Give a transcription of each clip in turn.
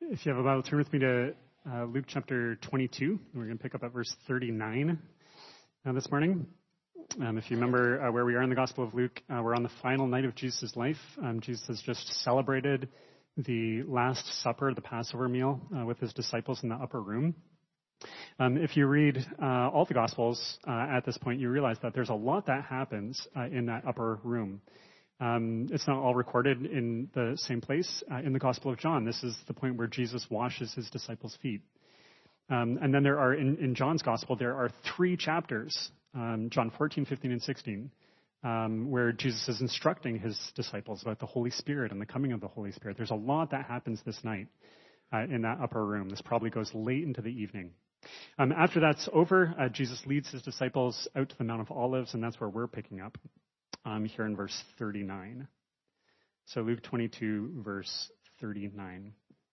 If you have a Bible, turn with me to Luke chapter 22. We're going to pick up at verse 39 this morning. If you remember where we are in the Gospel of Luke, we're on the final night of Jesus' life. Jesus has just celebrated the Last Supper, the Passover meal, with his disciples in the upper room. If you read all the Gospels at this point, you realize that there's a lot that happens in that upper room. It's not all recorded in the same place. In the Gospel of John, this is the point where Jesus washes his disciples' feet. And then there are, in John's Gospel, there are 3 chapters, John 14, 15, and 16, where Jesus is instructing his disciples about the Holy Spirit and the coming of the Holy Spirit. There's a lot that happens this night in that upper room. This probably goes late into the evening. After that's over, Jesus leads his disciples out to the Mount of Olives, and that's where we're picking up. Here in verse 39. So Luke 22, verse 39.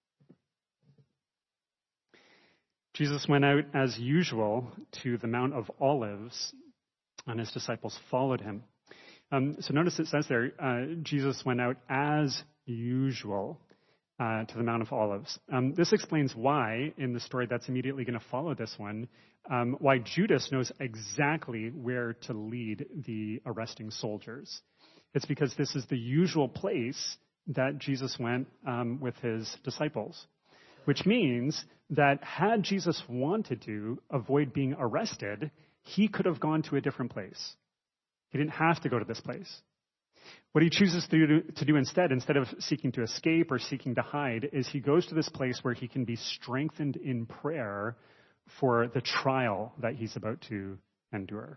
Jesus went out as usual to the Mount of Olives, and his disciples followed him. So notice it says there, Jesus went out as usual to the Mount of Olives. This explains why, in the story that's immediately going to follow this one, why Judas knows exactly where to lead the arresting soldiers. It's because this is the usual place that Jesus went with his disciples, which means that had Jesus wanted to avoid being arrested, he could have gone to a different place. He didn't have to go to this place. What he chooses to do instead of seeking to escape or seeking to hide, is he goes to this place where he can be strengthened in prayer for the trial that he's about to endure.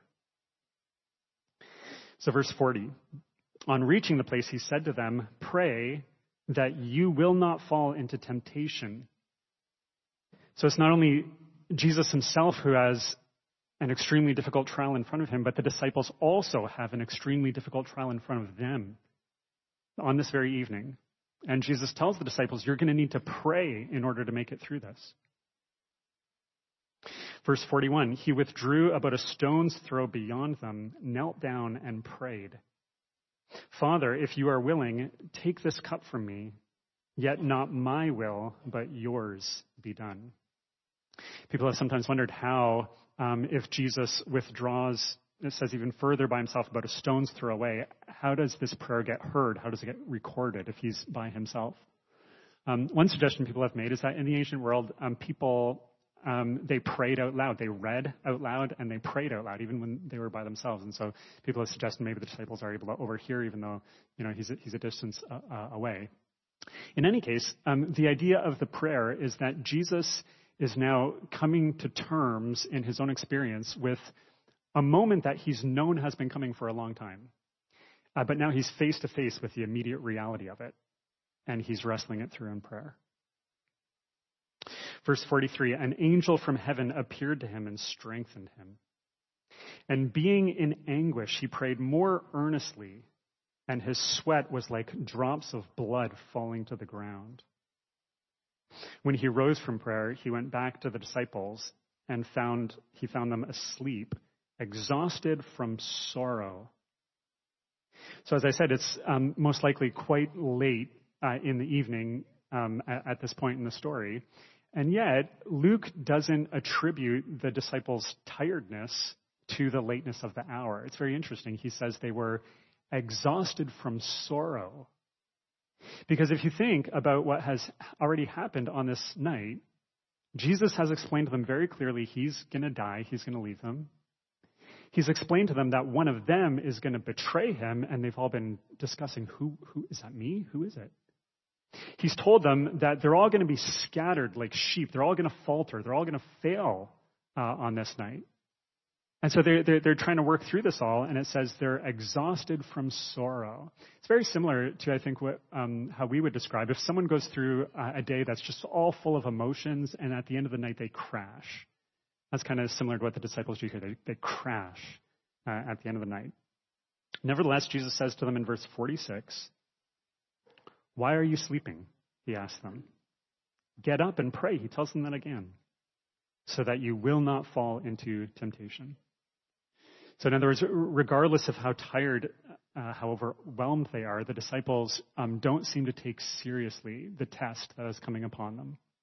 So verse 40, on reaching the place, he said to them, "Pray that you will not fall into temptation." So it's not only Jesus himself who has an extremely difficult trial in front of him, but the disciples also have an extremely difficult trial in front of them on this very evening. And Jesus tells the disciples, you're going to need to pray in order to make it through this. Verse 41, he withdrew about a stone's throw beyond them, knelt down and prayed. "Father, if you are willing, take this cup from me, yet not my will, but yours be done." People have sometimes wondered how, if Jesus withdraws, it says even further by himself, about a stone's throw away, how does this prayer get heard? How does it get recorded if he's by himself? One suggestion people have made is that in the ancient world, people they prayed out loud. They read out loud and they prayed out loud, even when they were by themselves. And so people have suggested maybe the disciples are able to overhear, even though he's a distance away. In any case, the idea of the prayer is that Jesus is now coming to terms in his own experience with a moment that he's known has been coming for a long time. But now he's face to face with the immediate reality of it, and he's wrestling it through in prayer. Verse 43, an angel from heaven appeared to him and strengthened him. And being in anguish, he prayed more earnestly, and his sweat was like drops of blood falling to the ground. When he rose from prayer, he went back to the disciples and he found them asleep, exhausted from sorrow. So as I said, it's most likely quite late in the evening at this point in the story. And yet, Luke doesn't attribute the disciples' tiredness to the lateness of the hour. It's very interesting. He says they were exhausted from sorrow. Because if you think about what has already happened on this night, Jesus has explained to them very clearly he's going to die, he's going to leave them. He's explained to them that one of them is going to betray him, and they've all been discussing, who is that, me? Who is it? He's told them that they're all going to be scattered like sheep. They're all going to falter. They're all going to fail on this night. And so they're trying to work through this all, and it says they're exhausted from sorrow. It's very similar to, I think, how we would describe if someone goes through a day that's just all full of emotions, and at the end of the night they crash. That's kind of similar to what the disciples do here. They crash at the end of the night. Nevertheless, Jesus says to them in verse 46, "Why are you sleeping?" he asks them. "Get up and pray." He tells them that again, "so that you will not fall into temptation." So in other words, regardless of how tired, how overwhelmed they are, the disciples don't seem to take seriously the test that is coming upon them.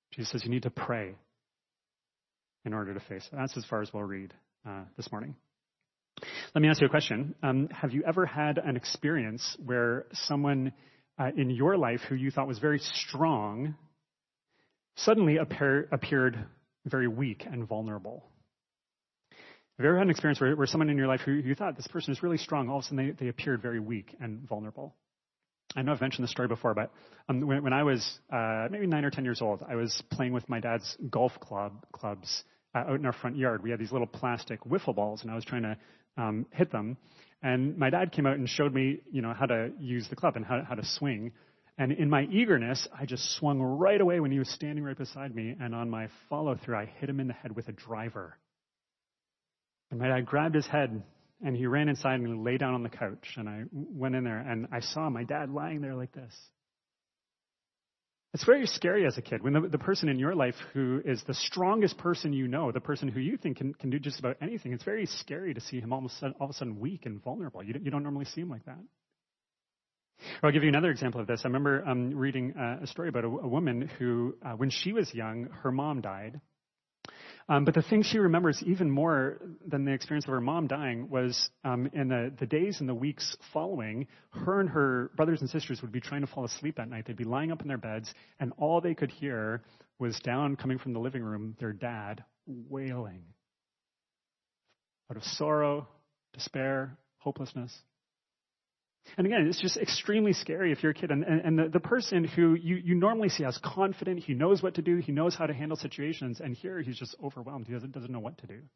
Jesus says you need to pray in order to face it. That's as far as we'll read this morning. Let me ask you a question. Have you ever had an experience where someone in your life who you thought was very strong suddenly appeared very weak and vulnerable? Have you ever had an experience where someone in your life who you thought this person is really strong, all of a sudden they appeared very weak and vulnerable? I know I've mentioned this story before, but when I was maybe 9 or 10 years old, I was playing with my dad's golf clubs out in our front yard. We had these little plastic wiffle balls, and I was trying to hit them. And my dad came out and showed me, how to use the club and how to swing. And in my eagerness, I just swung right away when he was standing right beside me. And on my follow-through, I hit him in the head with a driver. And my dad grabbed his head, and he ran inside and lay down on the couch. And I went in there, and I saw my dad lying there like this. It's very scary as a kid when the person in your life who is the strongest person you know, the person who you think can do just about anything, it's very scary to see him all of a sudden weak and vulnerable. You don't normally see him like that. Or I'll give you another example of this. I remember reading a story about a woman who, when she was young, her mom died. But the thing she remembers even more than the experience of her mom dying was in the days and the weeks following, her and her brothers and sisters would be trying to fall asleep at night. They'd be lying up in their beds, and all they could hear was down coming from the living room, their dad wailing out of sorrow, despair, hopelessness. And again, it's just extremely scary if you're a kid. And the person who you normally see as confident, he knows what to do, he knows how to handle situations, and here he's just overwhelmed. He doesn't know what to do.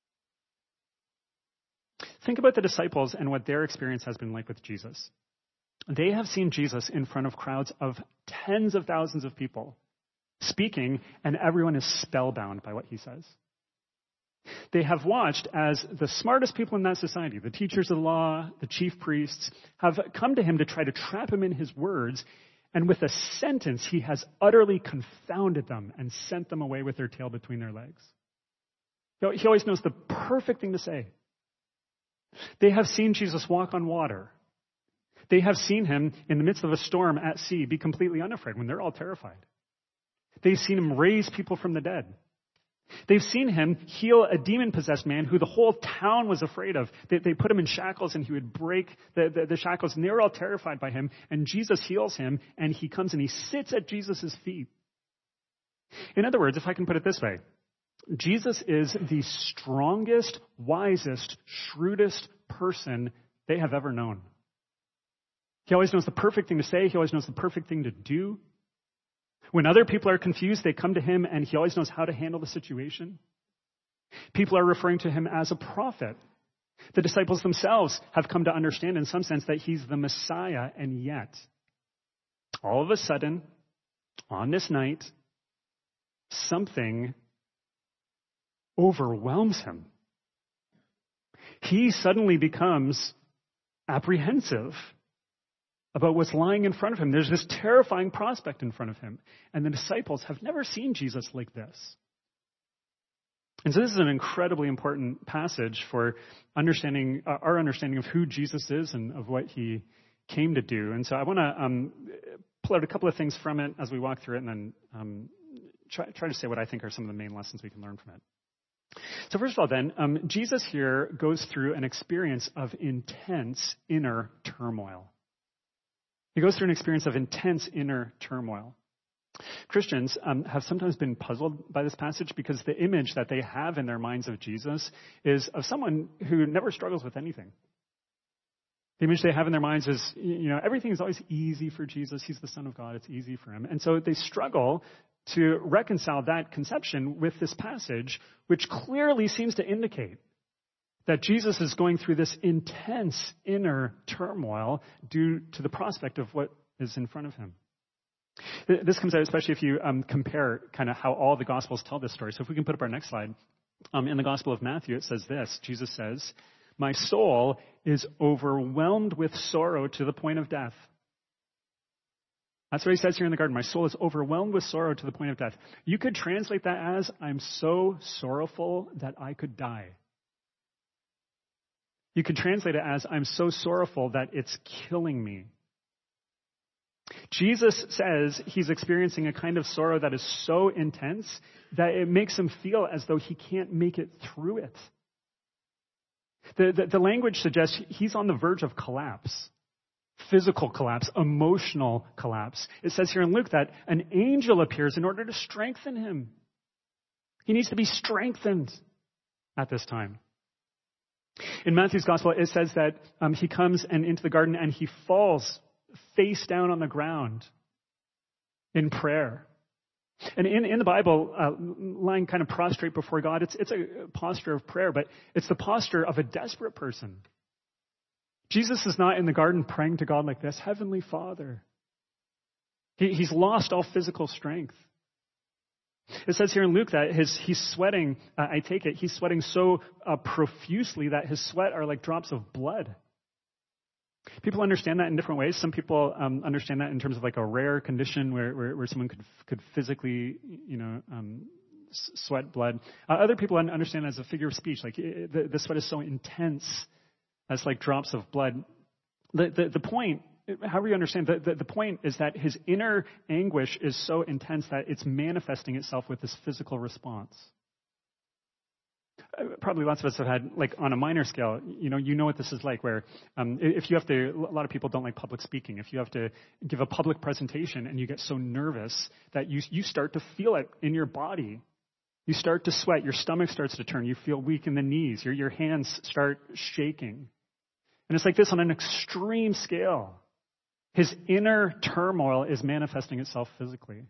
Think about the disciples and what their experience has been like with Jesus. They have seen Jesus in front of crowds of tens of thousands of people speaking, and everyone is spellbound by what he says. They have watched as the smartest people in that society, the teachers of the law, the chief priests, have come to him to try to trap him in his words, and with a sentence, he has utterly confounded them and sent them away with their tail between their legs. He always knows the perfect thing to say. They have seen Jesus walk on water. They have seen him in the midst of a storm at sea be completely unafraid when they're all terrified. They've seen him raise people from the dead. They've seen him heal a demon-possessed man who the whole town was afraid of. They put him in shackles, and he would break the shackles, and they were all terrified by him. And Jesus heals him, and he comes and he sits at Jesus' feet. In other words, if I can put it this way, Jesus is the strongest, wisest, shrewdest person they have ever known. He always knows the perfect thing to say. He always knows the perfect thing to do. When other people are confused, they come to him, and he always knows how to handle the situation. People are referring to him as a prophet. The disciples themselves have come to understand in some sense that he's the Messiah, and yet, all of a sudden, on this night, something overwhelms him. He suddenly becomes apprehensive about what's lying in front of him. There's this terrifying prospect in front of him. And the disciples have never seen Jesus like this. And so this is an incredibly important passage for understanding our understanding of who Jesus is and of what he came to do. And so I want to pull out a couple of things from it as we walk through it, and then try to say what I think are some of the main lessons we can learn from it. So first of all then, Jesus here goes through an experience of intense inner turmoil. He goes through an experience of intense inner turmoil. Christians have sometimes been puzzled by this passage because the image that they have in their minds of Jesus is of someone who never struggles with anything. The image they have in their minds is, everything is always easy for Jesus. He's the Son of God. It's easy for him. And so they struggle to reconcile that conception with this passage, which clearly seems to indicate that Jesus is going through this intense inner turmoil due to the prospect of what is in front of him. This comes out especially if you compare kind of how all the Gospels tell this story. So if we can put up our next slide. In the Gospel of Matthew, it says this. Jesus says, "My soul is overwhelmed with sorrow to the point of death." That's what he says here in the garden. My soul is overwhelmed with sorrow to the point of death. You could translate that as, I'm so sorrowful that I could die. You could translate it as, I'm so sorrowful that it's killing me. Jesus says he's experiencing a kind of sorrow that is so intense that it makes him feel as though he can't make it through it. The language suggests he's on the verge of collapse. Physical collapse, emotional collapse. It says here in Luke that an angel appears in order to strengthen him. He needs to be strengthened at this time. In Matthew's gospel, it says that he comes into the garden and he falls face down on the ground in prayer. And in the Bible, lying kind of prostrate before God, it's a posture of prayer, but it's the posture of a desperate person. Jesus is not in the garden praying to God like this, Heavenly Father. He's lost all physical strength. It says here in Luke that he's sweating, I take it, he's sweating so profusely that his sweat are like drops of blood. People understand that in different ways. Some people understand that in terms of like a rare condition where someone could physically, sweat blood. Other people understand it as a figure of speech. Like the sweat is so intense as like drops of blood. The point, however you understand, the point is that his inner anguish is so intense that it's manifesting itself with this physical response. Probably lots of us have had, like on a minor scale, you know what this is like, where if you have to, a lot of people don't like public speaking. If you have to give a public presentation and you get so nervous that you start to feel it in your body. You start to sweat, your stomach starts to turn, you feel weak in the knees, your hands start shaking. And it's like this on an extreme scale. His inner turmoil is manifesting itself physically.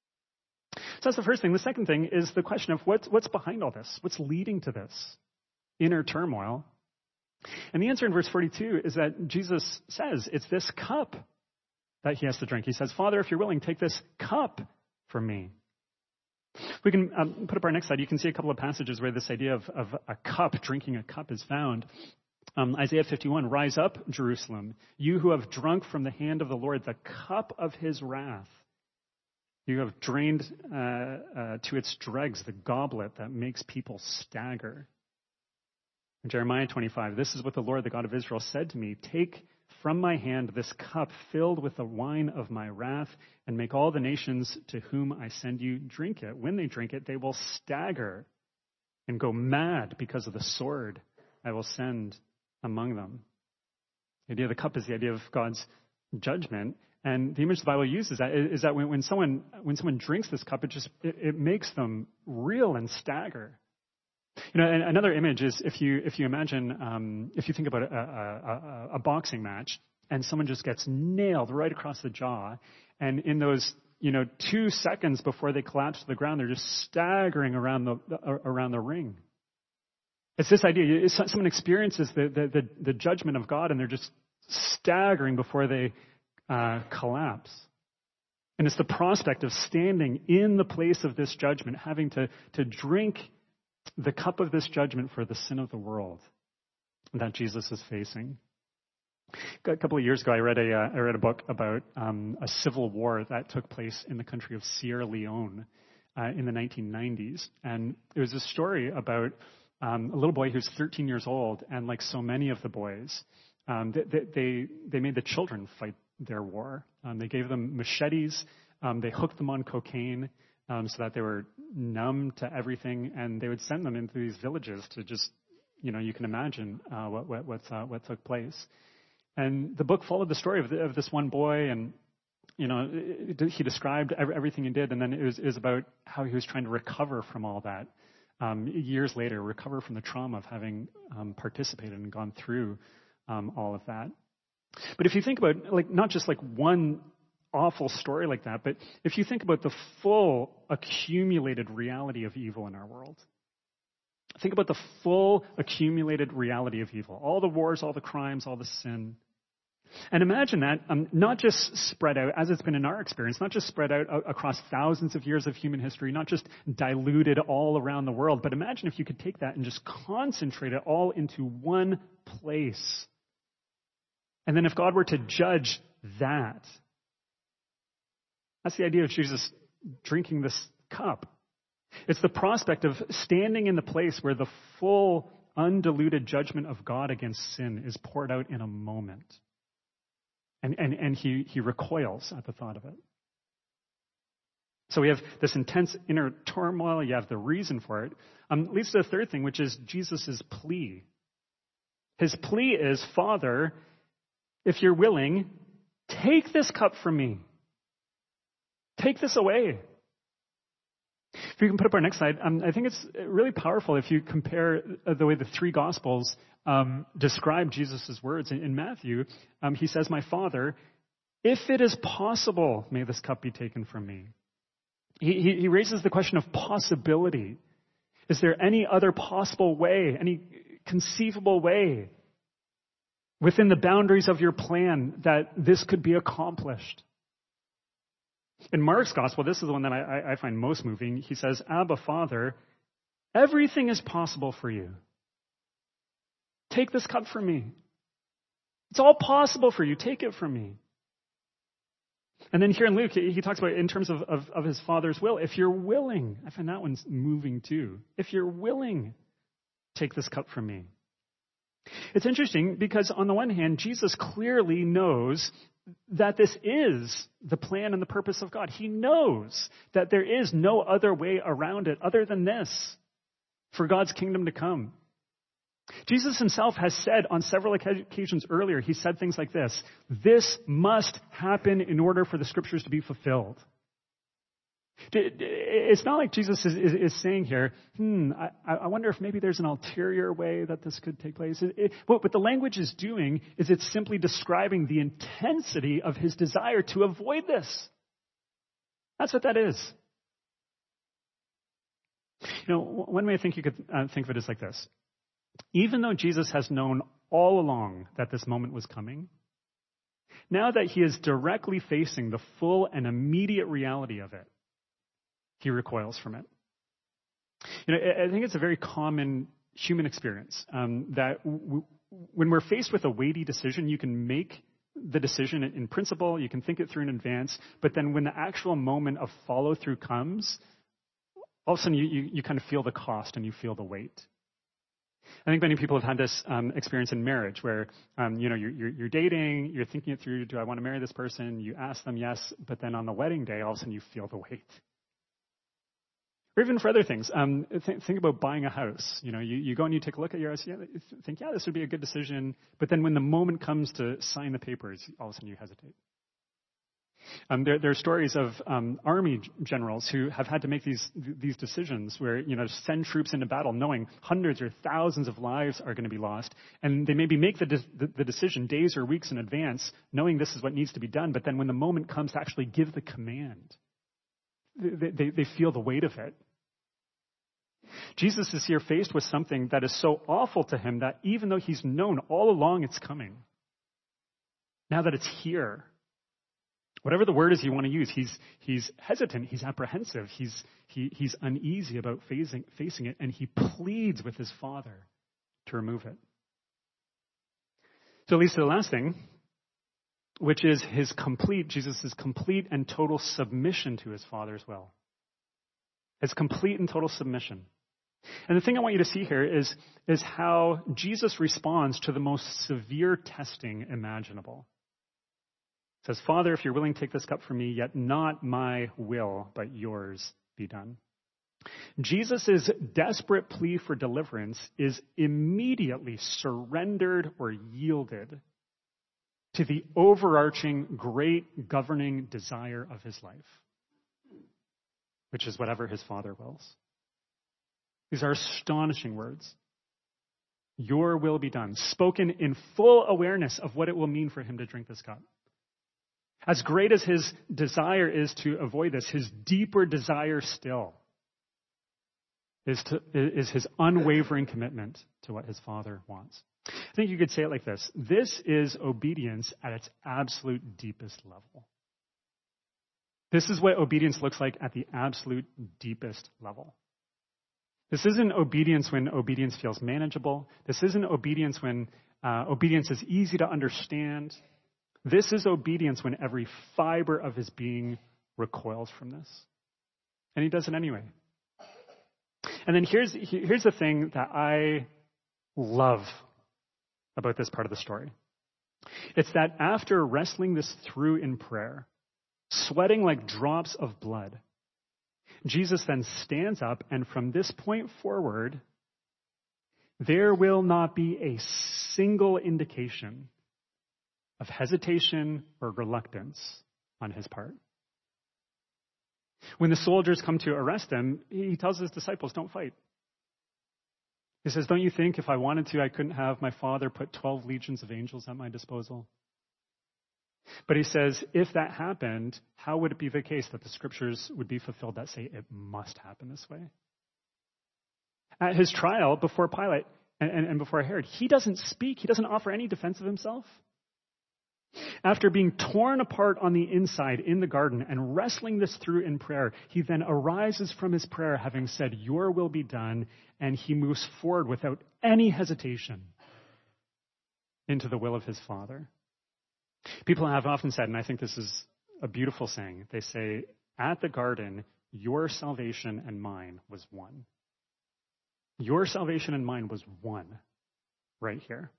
So that's the first thing. The second thing is the question of what's behind all this? What's leading to this inner turmoil? And the answer in verse 42 is that Jesus says it's this cup that he has to drink. He says, Father, if you're willing, take this cup from me. We can put up our next slide. You can see a couple of passages where this idea of a cup, drinking a cup, is found. Isaiah 51, rise up, Jerusalem, you who have drunk from the hand of the Lord the cup of his wrath. You have drained to its dregs the goblet that makes people stagger. In Jeremiah 25, this is what the Lord, the God of Israel, said to me, take from my hand this cup filled with the wine of my wrath, and make all the nations to whom I send you drink it. When they drink it, they will stagger and go mad because of the sword I will send among them. The idea of the cup is the idea of God's judgment. And the image the Bible uses is that when someone drinks this cup, it makes them reel and stagger. And another image is if you imagine if you think about a boxing match and someone just gets nailed right across the jaw, and in those 2 seconds before they collapse to the ground, they're just staggering around the ring. It's this idea. Someone experiences the judgment of God, and they're just staggering before they collapse. And it's the prospect of standing in the place of this judgment, having to drink the cup of this judgment for the sin of the world that Jesus is facing. A couple of years ago, I read a book about a civil war that took place in the country of Sierra Leone in the 1990s. And it was a story about a little boy who's 13 years old, and like so many of the boys, they made the children fight their war. They gave them machetes. They hooked them on cocaine so that they were numb to everything, and they would send them into these villages to just, you can imagine what took place. And the book followed the story of this one boy, and he described everything he did, and then it was about how he was trying to recover from all that. Years later, recover from the trauma of having participated and gone through all of that. But if you think about, not just one awful story like that, but if you think about the full accumulated reality of evil in our world, think about the full accumulated reality of evil, all the wars, all the crimes, all the sin. And imagine that not just spread out, as it's been in our experience, not just spread out across thousands of years of human history, not just diluted all around the world, but imagine if you could take that and just concentrate it all into one place. And then if God were to judge that, that's the idea of Jesus drinking this cup. It's the prospect of standing in the place where the full, undiluted judgment of God against sin is poured out in a moment. And he recoils at the thought of it. So we have this intense inner turmoil. You have the reason for it. Leads to the third thing, which is Jesus' plea. His plea is, Father, if you're willing, take this cup from me. Take this away. If you can put up our next slide, I think it's really powerful if you compare the way the three Gospels describe Jesus' words. In Matthew, he says, my Father, if it is possible, may this cup be taken from me. He raises the question of possibility. Is there any other possible way, any conceivable way within the boundaries of your plan that this could be accomplished? In Mark's gospel, this is the one that I find most moving. He says, Abba, Father, everything is possible for you. Take this cup from me. It's all possible for you. Take it from me. And then here in Luke, he talks about it in terms of his Father's will. If you're willing, I find that one's moving too. If you're willing, take this cup from me. It's interesting because on the one hand, Jesus clearly knows that this is the plan and the purpose of God. He knows that there is no other way around it other than this for God's kingdom to come. Jesus himself has said on several occasions earlier, he said things like this: this must happen in order for the scriptures to be fulfilled. It's not like Jesus is saying here, I wonder if maybe there's an ulterior way that this could take place. What the language is doing is it's simply describing the intensity of his desire to avoid this. That's what that is. You know, one way I think you could think of it is like this. Even though Jesus has known all along that this moment was coming, now that he is directly facing the full and immediate reality of it, he recoils from it. You know, I think it's a very common human experience that when we're faced with a weighty decision, you can make the decision in principle, you can think it through in advance, but then when the actual moment of follow-through comes, all of a sudden you kind of feel the cost and you feel the weight. I think many people have had this experience in marriage where, you're dating, you're thinking it through, do I want to marry this person? You ask them yes, but then on the wedding day, all of a sudden you feel the weight. Or even for other things, think about buying a house. You know, you go and you take a look at your house, think, this would be a good decision, but then when the moment comes to sign the papers, all of a sudden you hesitate. There are stories of army generals who have had to make these decisions where, send troops into battle knowing hundreds or thousands of lives are going to be lost. And they maybe make the decision days or weeks in advance, knowing this is what needs to be done. But then when the moment comes to actually give the command, they feel the weight of it. Jesus is here faced with something that is so awful to him that even though he's known all along it's coming, now that it's here, whatever the word is you want to use, he's hesitant, he's apprehensive, he's uneasy about facing it, and he pleads with his Father to remove it. So it leads to the last thing, which is Jesus' complete and total submission to his Father's will. His complete and total submission. And the thing I want you to see here is how Jesus responds to the most severe testing imaginable. It says, Father, if you're willing, take this cup from me, yet not my will, but yours be done. Jesus' desperate plea for deliverance is immediately surrendered or yielded to the overarching, great governing desire of his life, which is whatever his Father wills. These are astonishing words. Your will be done, spoken in full awareness of what it will mean for him to drink this cup. As great as his desire is to avoid this, his deeper desire still is his unwavering commitment to what his Father wants. I think you could say it like this. This is obedience at its absolute deepest level. This is what obedience looks like at the absolute deepest level. This isn't obedience when obedience feels manageable. This isn't obedience when obedience is easy to understand. This is obedience when every fiber of his being recoils from this. And he does it anyway. And then here's the thing that I love about this part of the story. It's that after wrestling this through in prayer, sweating like drops of blood, Jesus then stands up, and from this point forward, there will not be a single indication of hesitation or reluctance on his part. When the soldiers come to arrest him, he tells his disciples, don't fight. He says, don't you think if I wanted to, I couldn't have my Father put 12 legions of angels at my disposal? But he says, if that happened, how would it be the case that the scriptures would be fulfilled that say it must happen this way? At his trial before Pilate and before Herod, he doesn't speak. He doesn't offer any defense of himself. After being torn apart on the inside in the garden and wrestling this through in prayer, he then arises from his prayer having said, your will be done, and he moves forward without any hesitation into the will of his Father. People have often said, and I think this is a beautiful saying, they say, at the garden, your salvation and mine was one. Your salvation and mine was one right here.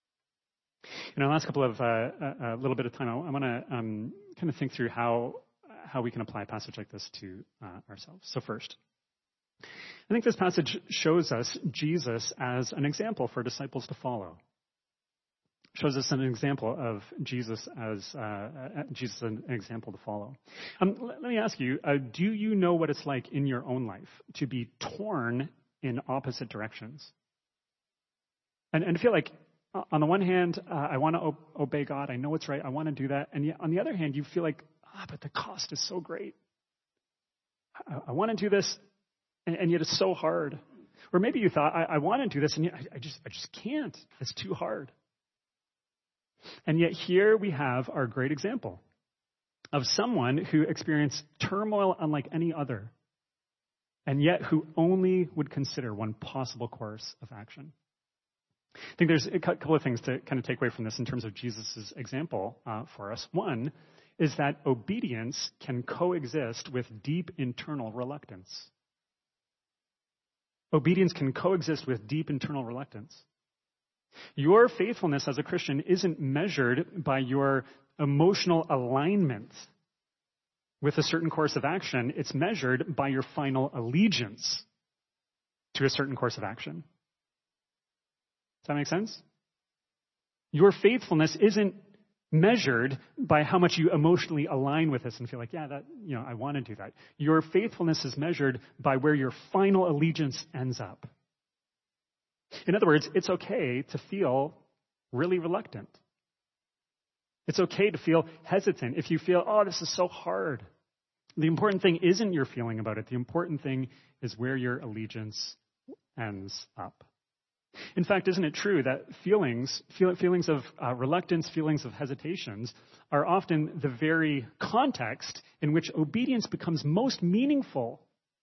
In our last couple of a little bit of time, I want to kind of think through how we can apply a passage like this to ourselves. So first, I think this passage shows us Jesus as an example for disciples to follow. Shows us an example of Jesus as an example to follow. Let me ask you, do you know what it's like in your own life to be torn in opposite directions? And feel like, on the one hand, I want to obey God. I know it's right. I want to do that. And yet, on the other hand, you feel like, but the cost is so great. I want to do this, and yet it's so hard. Or maybe you thought, I want to do this, and yet I just can't. It's too hard. And yet here we have our great example of someone who experienced turmoil unlike any other, and yet who only would consider one possible course of action. I think there's a couple of things to kind of take away from this in terms of Jesus' example for us. One is that obedience can coexist with deep internal reluctance. Obedience can coexist with deep internal reluctance. Your faithfulness as a Christian isn't measured by your emotional alignment with a certain course of action. It's measured by your final allegiance to a certain course of action. Does that make sense? Your faithfulness isn't measured by how much you emotionally align with this and feel like, I want to do that. Your faithfulness is measured by where your final allegiance ends up. In other words, it's okay to feel really reluctant. It's okay to feel hesitant. If you feel, this is so hard. The important thing isn't your feeling about it. The important thing is where your allegiance ends up. In fact, isn't it true that feelings of reluctance, feelings of hesitations are often the very context in which obedience becomes most meaningful?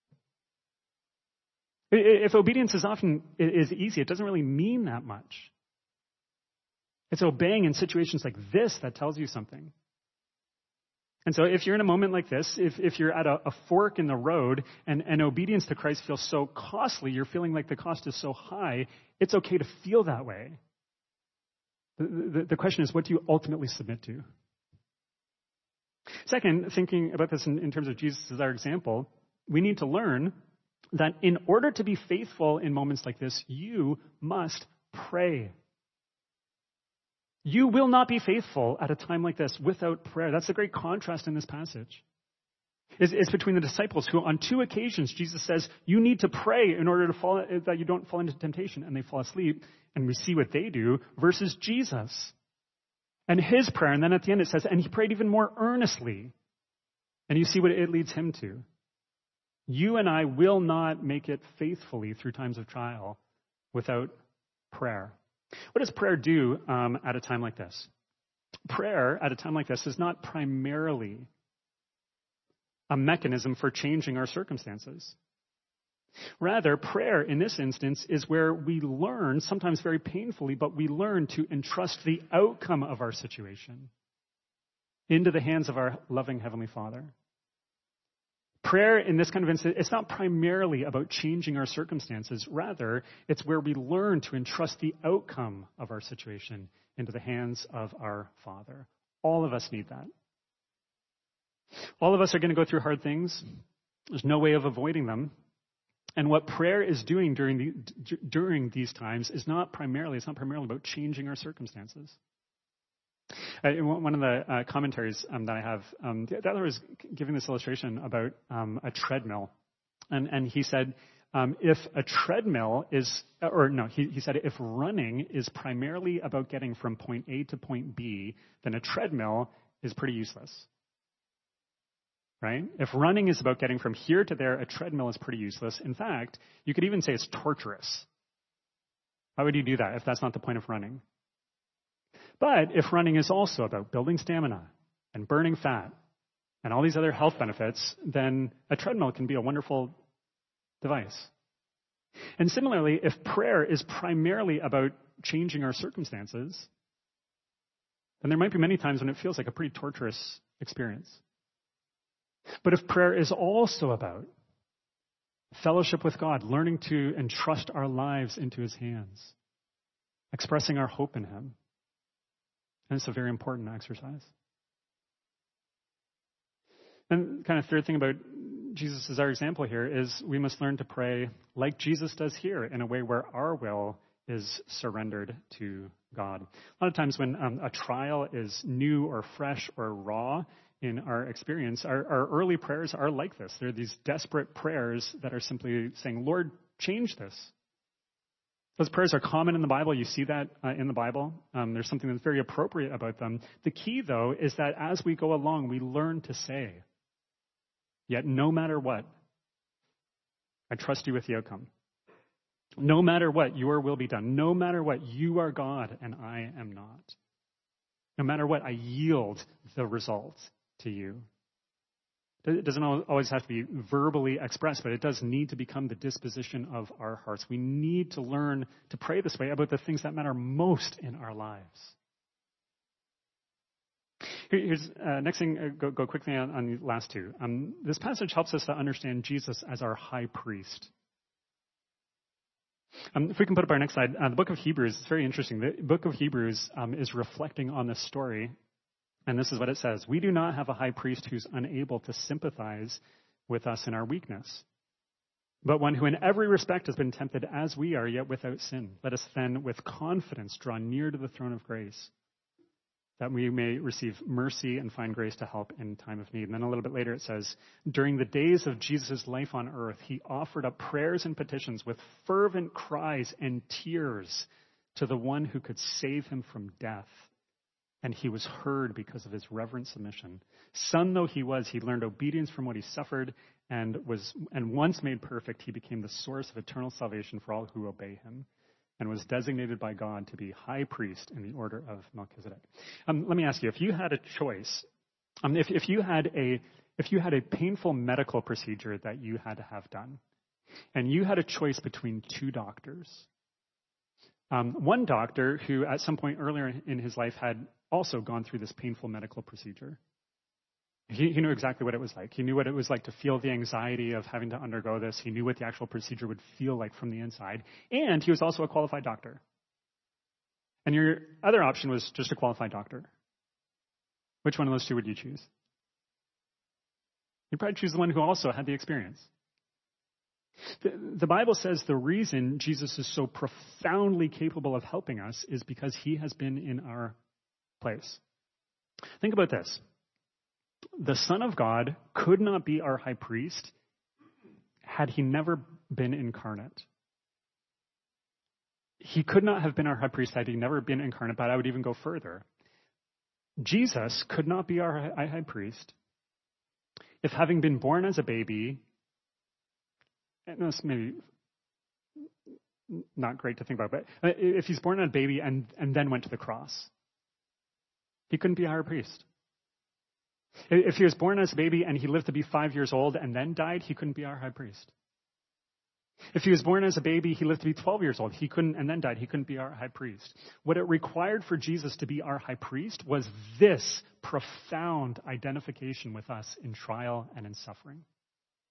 If obedience is easy, it doesn't really mean that much. It's obeying in situations like this that tells you something. And so if you're in a moment like this, if you're at a fork in the road and obedience to Christ feels so costly, you're feeling like the cost is so high, it's okay to feel that way. The question is, what do you ultimately submit to? Second, thinking about this in terms of Jesus as our example, we need to learn that in order to be faithful in moments like this, you must pray. You will not be faithful at a time like this without prayer. That's the great contrast in this passage. It's between the disciples who on 2 occasions Jesus says, you need to pray in order that you don't fall into temptation, and they fall asleep, and we see what they do, versus Jesus and his prayer. And then at the end it says, and he prayed even more earnestly. And you see what it leads him to. You and I will not make it faithfully through times of trial without prayer. What does prayer do at a time like this? Prayer at a time like this is not primarily a mechanism for changing our circumstances. Rather, prayer in this instance is where we learn, sometimes very painfully, but we learn to entrust the outcome of our situation into the hands of our loving Heavenly Father. Prayer in this kind of instance, it's not primarily about changing our circumstances. Rather, it's where we learn to entrust the outcome of our situation into the hands of our Father. All of us need that. All of us are going to go through hard things. There's no way of avoiding them. And what prayer is doing during these times is not primarily about changing our circumstances. One of the commentaries that I have, the other was giving this illustration about a treadmill. And he said, if a treadmill is, he said if running is primarily about getting from point A to point B, then a treadmill is pretty useless. Right? If running is about getting from here to there, a treadmill is pretty useless. In fact, you could even say it's torturous. Why would you do that if that's not the point of running? But if running is also about building stamina and burning fat and all these other health benefits, then a treadmill can be a wonderful device. And similarly, if prayer is primarily about changing our circumstances, then there might be many times when it feels like a pretty torturous experience. But if prayer is also about fellowship with God, learning to entrust our lives into His hands, expressing our hope in Him, and it's a very important exercise. And kind of third thing about Jesus as our example here is we must learn to pray like Jesus does here, in a way where our will is surrendered to God. A lot of times when a trial is new or fresh or raw in our experience, our early prayers are like this. They're these desperate prayers that are simply saying, Lord, change this. Those prayers are common in the Bible. You see that in the Bible. There's something that's very appropriate about them. The key, though, is that as we go along, we learn to say, yet no matter what, I trust you with the outcome. No matter what, your will be done. No matter what, you are God and I am not. No matter what, I yield the result to you. It doesn't always have to be verbally expressed, but it does need to become the disposition of our hearts. We need to learn to pray this way about the things that matter most in our lives. Here's next thing, go quickly on the last two. This passage helps us to understand Jesus as our high priest. If we can put up our next slide, the book of Hebrews, it's very interesting. The book of Hebrews is reflecting on this story. And this is what it says. We do not have a high priest who's unable to sympathize with us in our weakness, but one who in every respect has been tempted as we are, yet without sin. Let us then with confidence draw near to the throne of grace, that we may receive mercy and find grace to help in time of need. And then a little bit later it says, during the days of Jesus' life on earth, he offered up prayers and petitions with fervent cries and tears to the one who could save him from death. And he was heard because of his reverent submission. Son though he was, he learned obedience from what he suffered, and once made perfect, he became the source of eternal salvation for all who obey him, and was designated by God to be high priest in the order of Melchizedek. Let me ask you, if you had a choice, if you had a painful medical procedure that you had to have done, and you had a choice between two doctors, one doctor who at some point earlier in his life had also gone through this painful medical procedure. He knew exactly what it was like. He knew what it was like to feel the anxiety of having to undergo this. He knew what the actual procedure would feel like from the inside. And he was also a qualified doctor. And your other option was just a qualified doctor. Which one of those two would you choose? You'd probably choose the one who also had the experience. The Bible says the reason Jesus is so profoundly capable of helping us is because he has been in our place. Think about this. The Son of God could not be our high priest had he never been incarnate. He could not have been our high priest had he never been incarnate, but I would even go further. Jesus could not be our high priest if, having been born as a baby, and this may be not great to think about, but if he's born as a baby and then went to the cross, he couldn't be a high priest. If he was born as a baby and he lived to be 5 years old and then died, he couldn't be our high priest. If he was born as a baby, he lived to be 12 years old, and then died, he couldn't be our high priest. What it required for Jesus to be our high priest was this profound identification with us in trial and in suffering.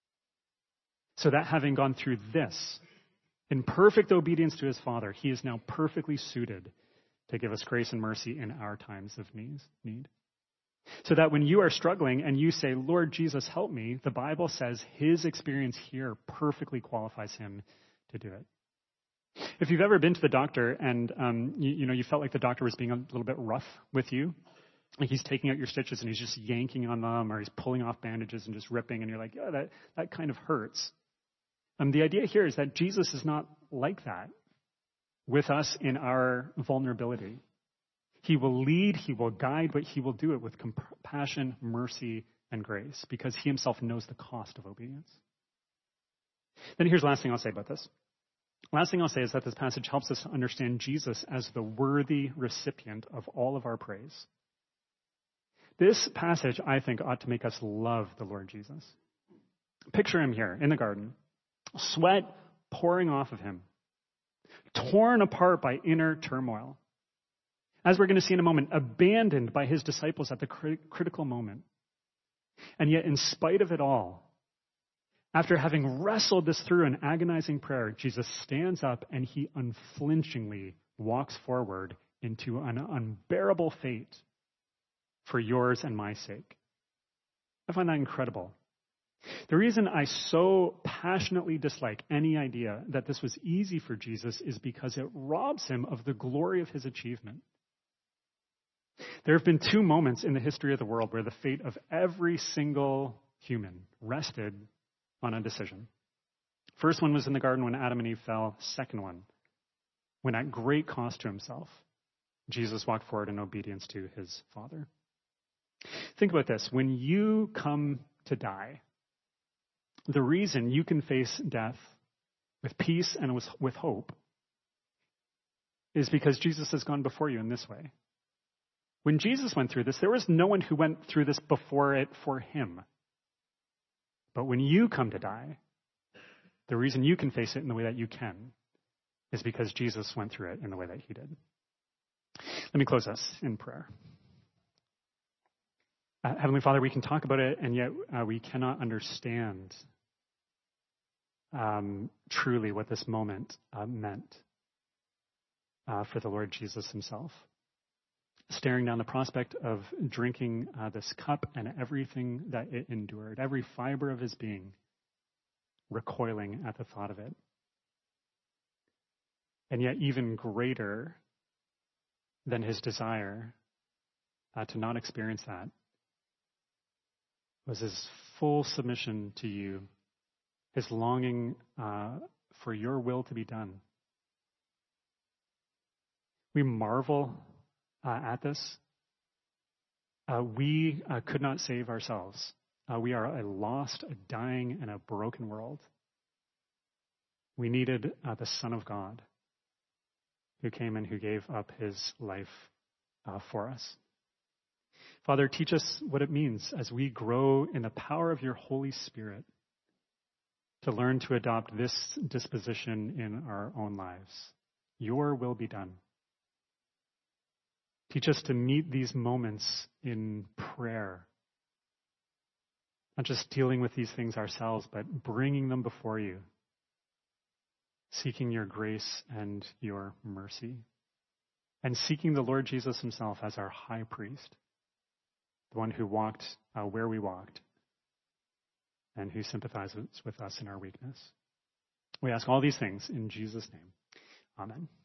so that having gone through this, in perfect obedience to his Father, he is now perfectly suited to give us grace and mercy in our times of need. So that when you are struggling and you say, Lord Jesus, help me, the Bible says his experience here perfectly qualifies him to do it. If you've ever been to the doctor and you felt like the doctor was being a little bit rough with you, like he's taking out your stitches and he's just yanking on them, or he's pulling off bandages and just ripping, and you're like, yeah, that kind of hurts. The idea here is that Jesus is not like that with us in our vulnerability. He will lead, he will guide, but he will do it with compassion, mercy, and grace, because he himself knows the cost of obedience. Then here's the last thing I'll say about this. Last thing I'll say is that this passage helps us understand Jesus as the worthy recipient of all of our praise. This passage, I think, ought to make us love the Lord Jesus. Picture him here in the garden, sweat pouring off of him, torn apart by inner turmoil. As we're going to see in a moment, abandoned by his disciples at the critical moment. And yet, in spite of it all, after having wrestled this through in agonizing prayer, Jesus stands up and he unflinchingly walks forward into an unbearable fate for yours and my sake. I find that incredible. The reason I so passionately dislike any idea that this was easy for Jesus is because it robs him of the glory of his achievement. There have been two moments in the history of the world where the fate of every single human rested on a decision. First one was in the garden when Adam and Eve fell. Second one, when at great cost to himself, Jesus walked forward in obedience to his Father. Think about this. When you come to die, the reason you can face death with peace and with hope is because Jesus has gone before you in this way. When Jesus went through this, there was no one who went through this before it for him. But when you come to die, the reason you can face it in the way that you can is because Jesus went through it in the way that he did. Let me close us in prayer. Heavenly Father, we can talk about it, and yet we cannot understand truly what this moment meant for the Lord Jesus himself. Staring down the prospect of drinking this cup and everything that it endured, every fiber of his being recoiling at the thought of it. And yet even greater than his desire to not experience that was his full submission to you, his longing for your will to be done. We marvel at this. We could not save ourselves. We are a lost, a dying, and a broken world. We needed the Son of God who came and who gave up his life for us. Father, teach us what it means as we grow in the power of your Holy Spirit to learn to adopt this disposition in our own lives. Your will be done. Teach us to meet these moments in prayer, not just dealing with these things ourselves, but bringing them before you, seeking your grace and your mercy, and seeking the Lord Jesus himself as our high priest, the one who walked where we walked, and who sympathizes with us in our weakness. We ask all these things in Jesus' name. Amen.